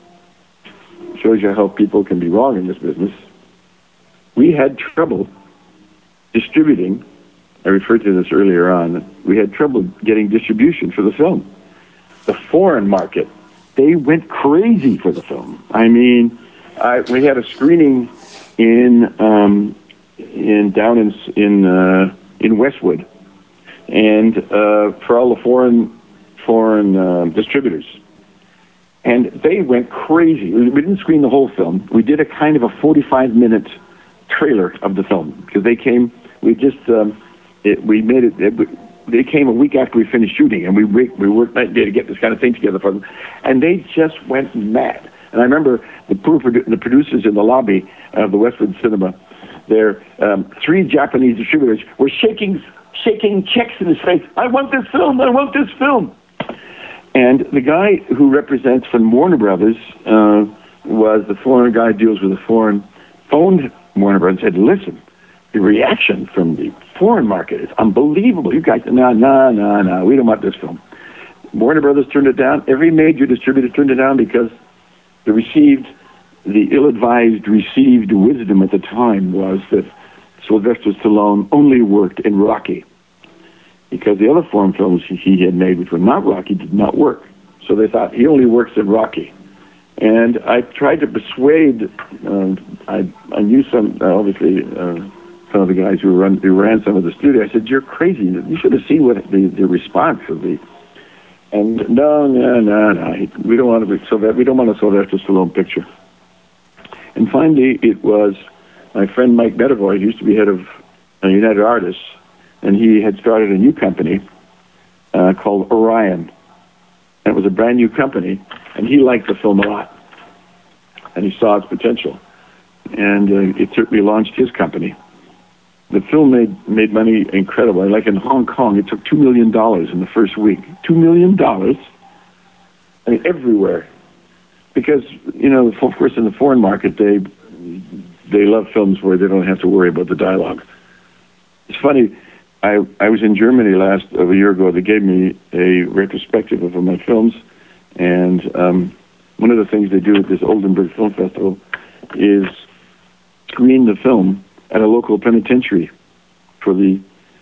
shows you how people can be wrong in this business, we had trouble distributing, I referred to this earlier on, we had trouble getting distribution for the film. The foreign market, they went crazy for the film. I mean, I, we had a screening in um, in down in in uh, in Westwood, and uh, for all the foreign foreign uh, distributors, and they went crazy. We didn't screen the whole film. We did a kind of a forty-five minute trailer of the film because they came. We just um, it, we made it, it. They came a week after we finished shooting, and we we worked night and day to get this kind of thing together for them, and they just went mad. And I remember the poor produ- the producers in the lobby of the Westwood Cinema. Their um, three Japanese distributors were shaking shaking checks in his face. I want this film. I want this film. And the guy who represents from Warner Brothers uh, was the foreign guy who deals with the foreign. Phoned Warner Brothers and said, "Listen, the reaction from the foreign market is unbelievable. You guys, no, no, no, no. We don't want this film." Warner Brothers turned it down. Every major distributor turned it down because the received, the ill-advised received wisdom at the time was that Sylvester Stallone only worked in Rocky because the other foreign films he had made, which were not Rocky, did not work. So they thought he only works in Rocky. And I tried to persuade, uh, I, I knew some, uh, obviously, uh, some of the guys who, run, who ran some of the studio. I said, "You're crazy. You should have seen what the, the response of the..." And no, no, no, no. We don't want to be so that we don't want a Sylvester Stallone picture. And finally, it was my friend Mike Medavoy, who used to be head of uh, United Artists, and he had started a new company uh, called Orion. And it was a brand new company, and he liked the film a lot, and he saw its potential, and uh, it certainly launched his company. The film made made money incredible. Like in Hong Kong, it took two million dollars in the first week. Two million dollars, I mean, everywhere, because you know, of course, in the foreign market, they they love films where they don't have to worry about the dialogue. It's funny. I I was in Germany last of a year ago. They gave me a retrospective of my films, and um, one of the things they do at this Oldenburg Film Festival is screen the film at a local penitentiary for the,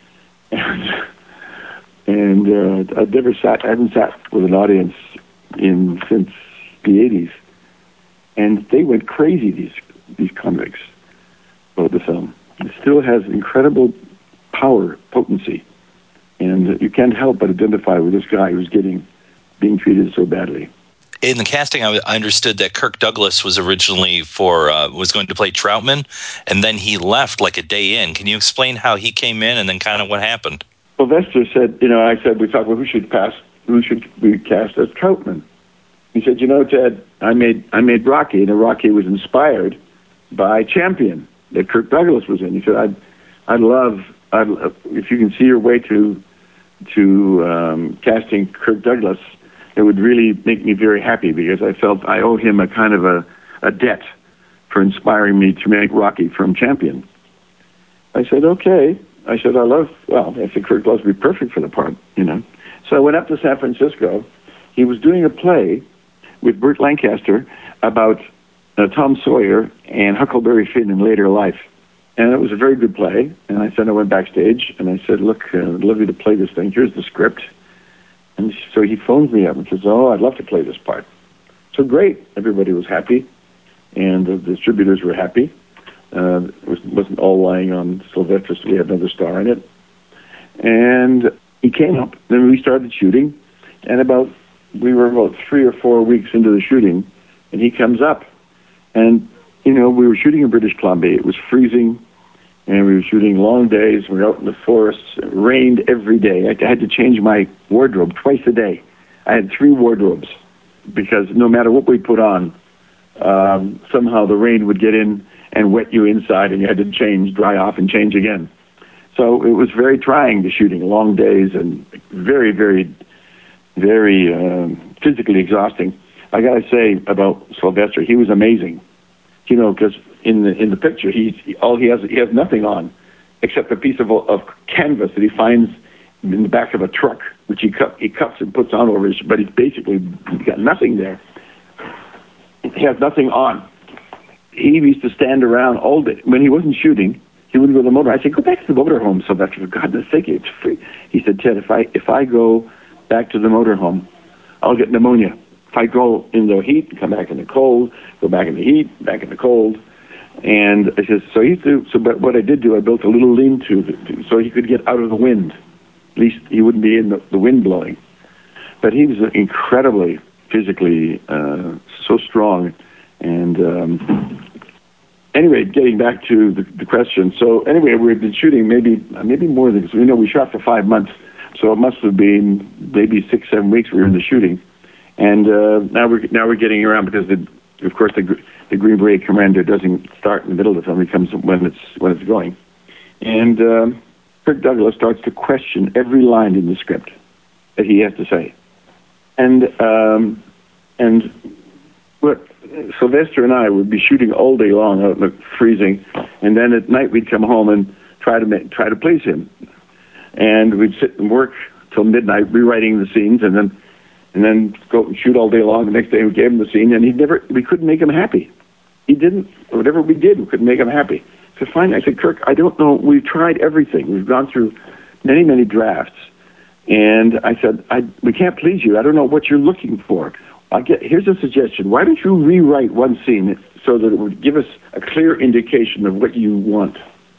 and, and uh, I've never sat, I haven't sat with an audience in since the eighties, and they went crazy, these these convicts, about the film. It still has incredible power, potency, and you can't help but identify with this guy who's getting, being treated so badly. In the casting, I understood that Kirk Douglas was originally for uh, was going to play Troutman, and then he left like a day in. Can you explain how he came in and then kind of what happened? Sylvester said, you know, I said, we talked, well, who should pass, who should we cast as Troutman? He said, you know, Ted, I made I made Rocky, and Rocky was inspired by Champion that Kirk Douglas was in. He said, I'd I'd love, I'd, if you can see your way to to um, casting Kirk Douglas, it would really make me very happy because I felt I owe him a kind of a, a debt for inspiring me to make Rocky from Champion. I said, okay. I said, I love, well, I think Kirk Douglas would be perfect for the part, you know. So I went up to San Francisco. He was doing a play with Burt Lancaster about uh, Tom Sawyer and Huckleberry Finn in later life. And it was a very good play. And I said, I went backstage and I said, look, uh, I'd love you to play this thing. Here's the script. And so he phones me up and says, oh, I'd love to play this part. So great. Everybody was happy, and the distributors were happy. Uh, it wasn't all lying on Sylvester, so we had another star in it. And he came up. Then we started shooting, and about we were about three or four weeks into the shooting, and he comes up. And, you know, we were shooting in British Columbia. It was freezing, and we were shooting long days. We were out in the forests. It rained every day. I had to change my wardrobe twice a day. I had three wardrobes because no matter what we put on, um, somehow the rain would get in and wet you inside, and you had to change, dry off, and change again. So it was very trying, the shooting, long days, and very, very, very um, physically exhausting. I got to say about Sylvester, he was amazing. You know, because in the in the picture, he, he all he has he has nothing on except a piece of of canvas that he finds in the back of a truck, which he cut he cuts and puts on over his. But he's basically got nothing there. He has nothing on. He used to stand around all day when he wasn't shooting. He wouldn't go to the motor. I said, "Go back to the motorhome, Sylvester. For God's sake, it's free." He said, "Ted, if I if I go back to the motorhome, I'll get pneumonia. If I go in the heat, come back in the cold, go back in the heat, back in the cold." And I said, so he used to, so but what I did do, I built a little lean-to so he could get out of the wind. At least he wouldn't be in the, the wind blowing. But he was incredibly physically uh, so strong. And um, anyway, getting back to the, the question. So anyway, we've been shooting maybe maybe more than, so we know we shot for five months. So it must have been maybe six, seven weeks we were in the shooting. And uh, now we're now we're getting around because, the, of course, the the Green Beret commander doesn't start in the middle of the film; it comes when it's when it's going. And um, Kirk Douglas starts to question every line in the script that he has to say. And um, and what Sylvester and I would be shooting all day long, out in the freezing, and then at night we'd come home and try to make, try to please him. And we'd sit and work till midnight, rewriting the scenes, and then and then go and shoot all day long. The next day we gave him the scene, and he never, we couldn't make him happy. He didn't, whatever we did, we couldn't make him happy. So finally I said, Kirk, I don't know, we've tried everything. We've gone through many, many drafts. And I said, I, we can't please you. I don't know what you're looking for. I get, here's a suggestion. Why don't you rewrite one scene so that it would give us a clear indication of what you want?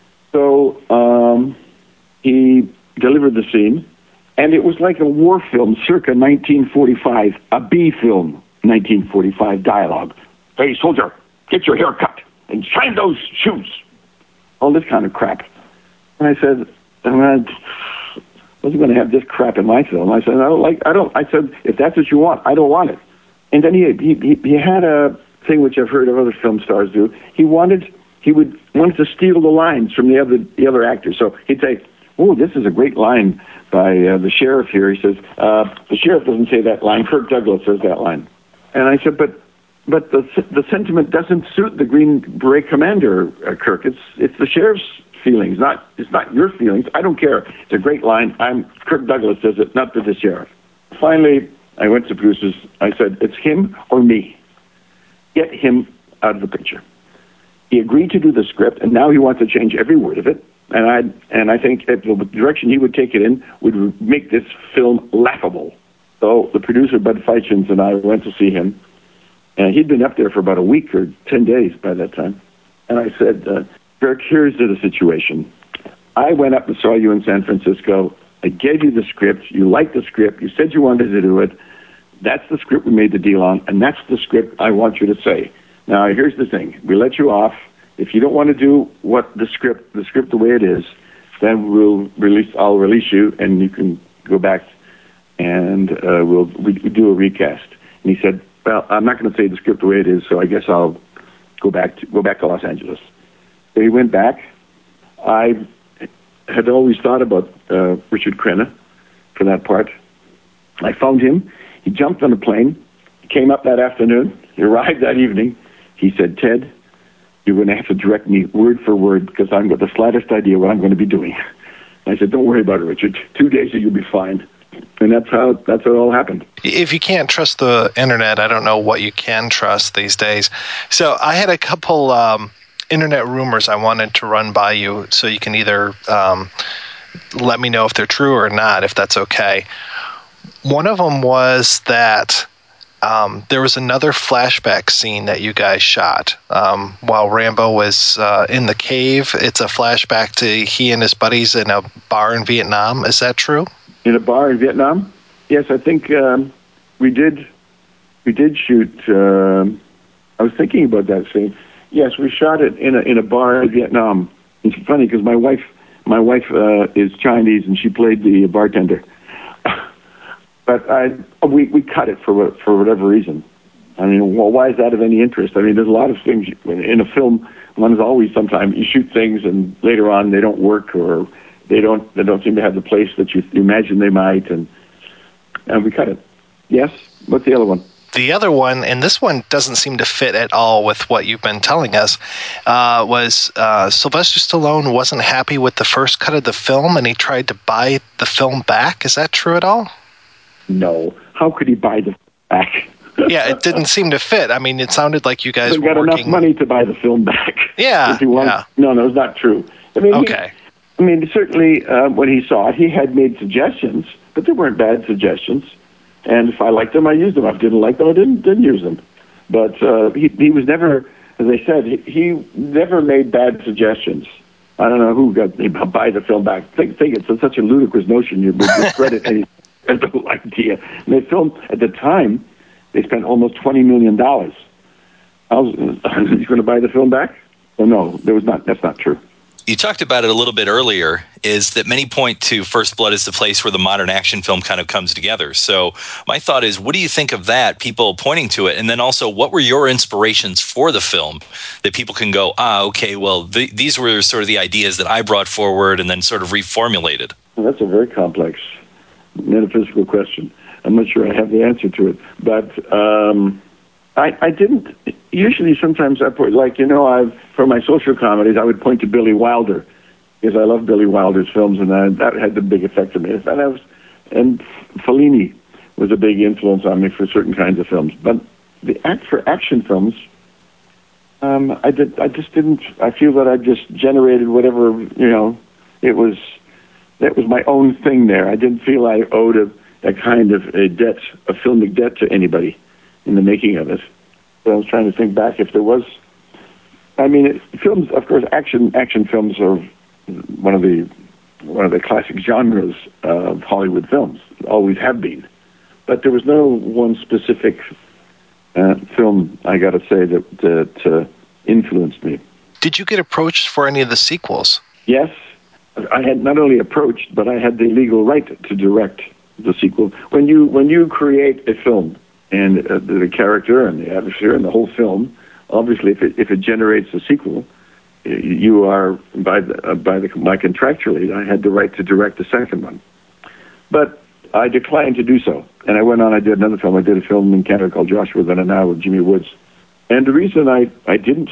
So um, he delivered the scene. And it was like a war film circa nineteen forty-five, a B film, nineteen forty-five dialogue. Hey, soldier, get your hair cut and shine those shoes. All this kind of crap. And I said, I wasn't going to have this crap in my film. I said, I don't like, I don't, I said, if that's what you want, I don't want it. And then he, he, he had a thing which I've heard of other film stars do. He wanted, he would, wanted to steal the lines from the other, the other actors. So he'd say, oh, this is a great line by uh, the sheriff here. He says, uh, the sheriff doesn't say that line. Kirk Douglas says that line. And I said, but but the the sentiment doesn't suit the Green Beret commander, uh, Kirk. It's it's the sheriff's feelings, not it's not your feelings. I don't care. It's a great line. I'm Kirk Douglas says it, not the sheriff. Finally, I went to producers. I said, it's him or me. Get him out of the picture. He agreed to do the script, and now he wants to change every word of it. And I and I think that the direction he would take it in would make this film laughable. So the producer, Bud Feichens, and I went to see him. And he'd been up there for about a week or ten days by that time. And I said, uh, Kirk, here's the situation. I went up and saw you in San Francisco. I gave you the script. You liked the script. You said you wanted to do it. That's the script we made the deal on, and that's the script I want you to say. Now, here's the thing. We let you off. If you don't want to do what the script, the script the way it is, then we'll release. I'll release you, and you can go back, and uh, we'll we, we do a recast. And he said, "Well, I'm not going to say the script the way it is, so I guess I'll go back to go back to Los Angeles." So he went back. I had always thought about uh, Richard Crenna for that part. I phoned him. He jumped on a plane. He came up that afternoon. He arrived that evening. He said, "Ted, you're going to have to direct me word for word because I haven't got the slightest idea what I'm going to be doing." I said, "Don't worry about it, Richard. Two days and you'll be fine." And that's how that's how it all happened. If you can't trust the internet, I don't know what you can trust these days. So I had a couple um, internet rumors I wanted to run by you so you can either um, let me know if they're true or not, if that's okay. One of them was that Um, there was another flashback scene that you guys shot um, while Rambo was uh, in the cave. It's a flashback to he and his buddies in a bar in Vietnam. Is that true? In a bar in Vietnam? Yes, I think um, we did. We did shoot. Uh, I was thinking about that scene. Yes, we shot it in a in a bar in Vietnam. It's funny because my wife, my wife uh, is Chinese and she played the bartender. But I, we we cut it for for whatever reason. I mean, well, why is that of any interest? I mean, there's a lot of things in a film. One is always sometimes you shoot things and later on they don't work or they don't they don't seem to have the place that you imagine they might, and and we cut it. Yes. What's the other one? the other one, and this one doesn't seem to fit at all with what you've been telling us, uh, was uh, Sylvester Stallone wasn't happy with the first cut of the film, and he tried to buy the film back. Is that true at all? No. How could he buy the film back? Yeah, it didn't seem to fit. I mean, it sounded like you guys he were got working... enough money to buy the film back. Yeah, if he wanted... yeah. No, no, it's not true. I mean, okay. He, I mean, certainly uh, when he saw it, he had made suggestions, but they weren't bad suggestions. And if I liked them, I used them. If I didn't like them, I didn't didn't use them. But uh, he he was never, as I said, he, he never made bad suggestions. I don't know who got me buy the film back. Think think it's such a ludicrous notion. You would discredit any idea. And they filmed at the time. They spent almost twenty million dollars. I was, was he going to buy the film back? Oh no, there was not. That's not true. You talked about it a little bit earlier, is that many point to First Blood as the place where the modern action film kind of comes together. So my thought is, what do you think of that, people pointing to it? And then also, what were your inspirations for the film that people can go, ah, okay, well, th- these were sort of the ideas that I brought forward and then sort of reformulated? Well, that's a very complex metaphysical question. I'm not sure I have the answer to it. But um, I, I didn't... Usually, sometimes I put, like, you know, I've for my social comedies, I would point to Billy Wilder, because I love Billy Wilder's films, and I, that had a big effect on me. And, I was, and Fellini was a big influence on me for certain kinds of films. But the act for action films, um, I did. I just didn't. I feel that I just generated whatever, you know. It was that was my own thing there. I didn't feel I owed a, a kind of a debt, a filmic debt to anybody in the making of it. So I was trying to think back if there was. I mean, it, films, of course, action action films are one of the one of the classic genres of Hollywood films. Always have been, but there was no one specific uh, film, I got to say, that that uh, influenced me. Did you get approached for any of the sequels? Yes, I had not only approached, but I had the legal right to direct the sequel. When you when you create a film. And uh, the character and the atmosphere and the whole film, obviously, if it if it generates a sequel, you are by the, uh, by the by contractually, I had the right to direct the second one, but I declined to do so. And I went on. I did another film. I did a film in Canada called Joshua Then and Now with Jimmy Woods. And the reason I I didn't,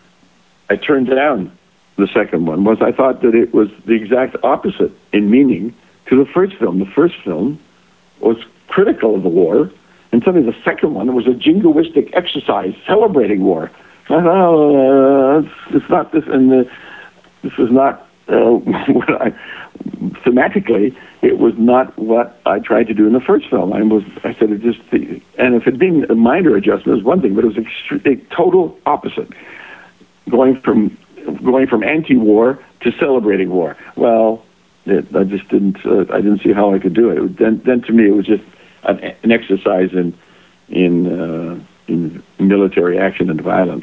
I turned down the second one was I thought that it was the exact opposite in meaning to the first film. The first film was critical of the war. And suddenly the second one was a jingoistic exercise celebrating war. I thought, oh, uh, it's, it's not this, and the, this is not uh, what I, thematically, it was not what I tried to do in the first film. I was, I said it just, and if it had been a minor adjustment, it was one thing, but it was a, a total opposite, going from going from anti-war to celebrating war. Well, it, I just didn't, uh, I didn't see how I could do it. Then, then to me, it was just An, an exercise in in uh, in military action and violence.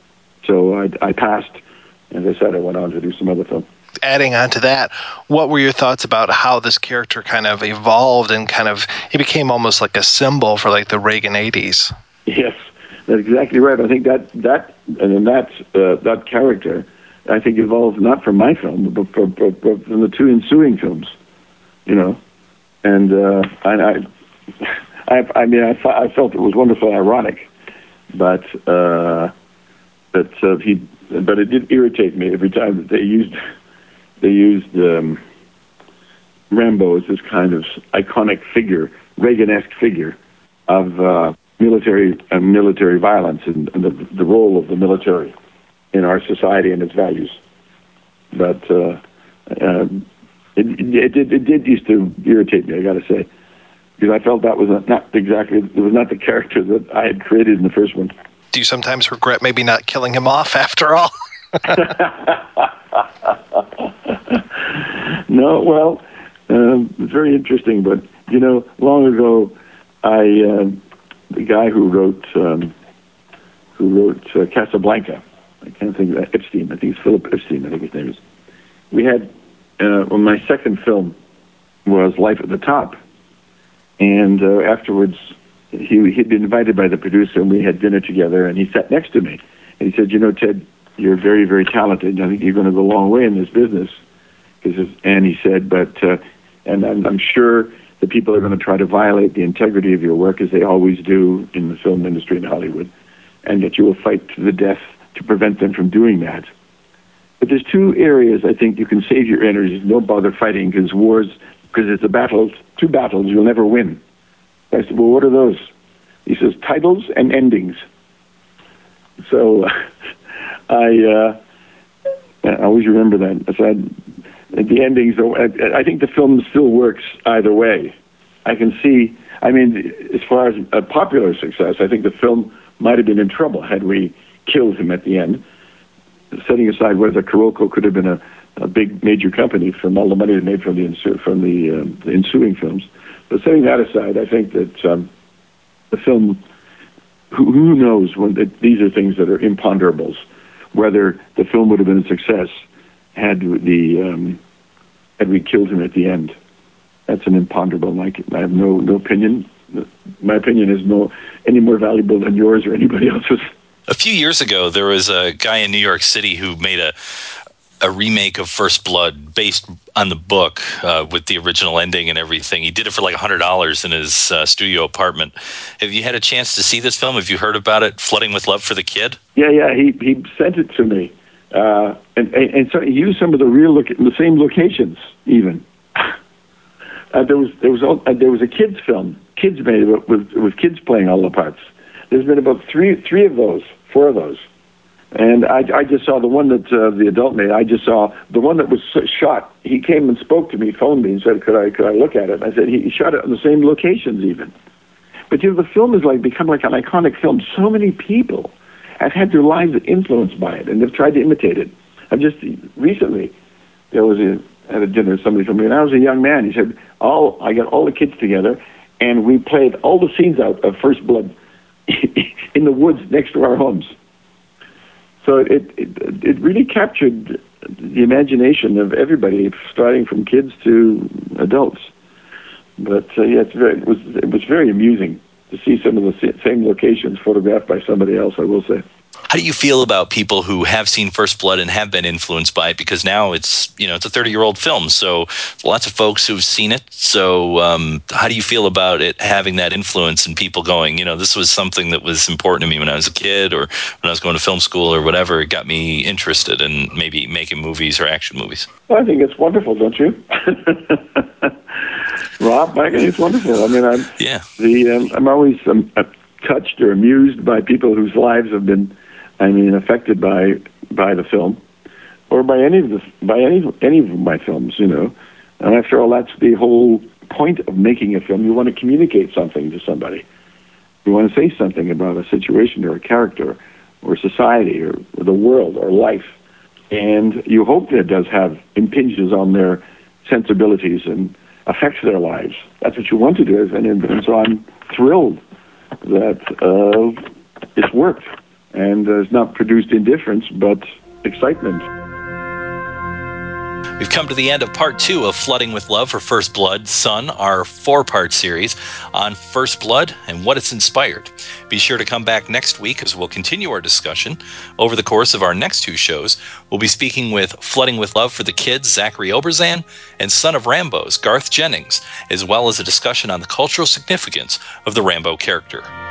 So I, I passed. As I said, I went on to do some other film. Adding on to that, what were your thoughts about how this character kind of evolved and kind of he became almost like a symbol for like the Reagan eighties? Yes, that's exactly right. I think that that and that uh, that character, I think, evolved not from my film, but, but, but, but from the two ensuing films. You know, and uh, and I. I, I mean, I, I felt it was wonderfully ironic, but uh, that uh, he, but it did irritate me every time that they used they used um, Rambo as this kind of iconic figure, Reagan-esque figure of uh, military uh, military violence and, and the, the role of the military in our society and its values. But uh, uh, it, it, it, it did used to irritate me, I got to say. Because I felt that was not exactly, it was not the character that I had created in the first one. Do you sometimes regret maybe not killing him off after all? No, well, um, it's very interesting. But, you know, long ago, I, uh, the guy who wrote, um, who wrote uh, Casablanca, I can't think of that, Epstein, I think it's Philip Epstein, I think his name is. We had, uh, well, my second film was Life at the Top. And uh, afterwards, he he'd been invited by the producer, and we had dinner together, and he sat next to me. And he said, you know, Ted, you're very, very talented. I think you're going to go a long way in this business. And he said, but, uh, and I'm, I'm sure the people are going to try to violate the integrity of your work, as they always do in the film industry in Hollywood, and that you will fight to the death to prevent them from doing that. But there's two areas I think you can save your energies. Don't bother fighting, because wars, because it's a battle, two battles you'll never win. I said, well, what are those? He says, titles and endings. So I, uh, I always remember that. I said, the endings, I think the film still works either way. I can see, I mean, as far as a popular success, I think the film might have been in trouble had we killed him at the end. Setting aside whether Kuroko could have been a, a big major company from all the money they made from the ensu- from the, um, the ensuing films. But setting that aside, I think that um, the film, who, who knows, when it, these are things that are imponderables, whether the film would have been a success had the um, had we killed him at the end. That's an imponderable. Like, I have no no opinion. My opinion is no any more valuable than yours or anybody else's. A few years ago, there was a guy in New York City who made a a remake of First Blood based on the book uh, with the original ending and everything. He did it for like one hundred dollars in his uh, studio apartment. Have you had a chance to see this film? Have you heard about it, Flooding with Love for the Kid? Yeah, yeah. He he sent it to me. Uh, and, and and so he used some of the real look, the same locations even. Uh, there was there was uh, there was a kids film, kids made it with with kids playing all the parts. There's been about three three of those, four of those, and I I just saw the one that uh, the adult made. I just saw the one that was shot. He came and spoke to me, phoned me, and said, "Could I could I look at it?" And I said, "He, he shot it on the same locations even." But you know, the film has like become like an iconic film. So many people have had their lives influenced by it, and they've tried to imitate it. I've just recently there was a at a dinner somebody told me when I was a young man. He said, "All I got all the kids together, and we played all the scenes out of First Blood in the woods next to our homes." So it it it really captured the imagination of everybody, starting from kids to adults. But uh, yeah, it's very, it was it was very amusing to see some of the same locations photographed by somebody else, I will say. How do you feel about people who have seen First Blood and have been influenced by it? Because now it's, you know, it's a thirty-year-old film, so lots of folks who've seen it. So um, how do you feel about it having that influence and people going, you know, this was something that was important to me when I was a kid or when I was going to film school or whatever. It got me interested in maybe making movies or action movies. Well, I think it's wonderful, don't you? Rob, I think it's wonderful. I mean, I'm yeah. the um, I'm always um, touched or amused by people whose lives have been, I mean, affected by by the film, or by any of the by any any of my films, you know. And after all, that's the whole point of making a film. You want to communicate something to somebody. You want to say something about a situation or a character, or society, or, or the world, or life. And you hope that it does have impinges on their sensibilities and affects their lives. That's what you want to do, and, and so I'm thrilled that uh, it's worked and uh, it's not produced indifference but excitement. We've come to the end of part two of Flooding with Love for First Blood, Son, our four-part series on First Blood and what it's inspired. Be sure to come back next week as we'll continue our discussion. Over the course of our next two shows, we'll be speaking with Flooding with Love for the Kids, Zachary Oberzan, and Son of Rambo's, Garth Jennings, as well as a discussion on the cultural significance of the Rambo character.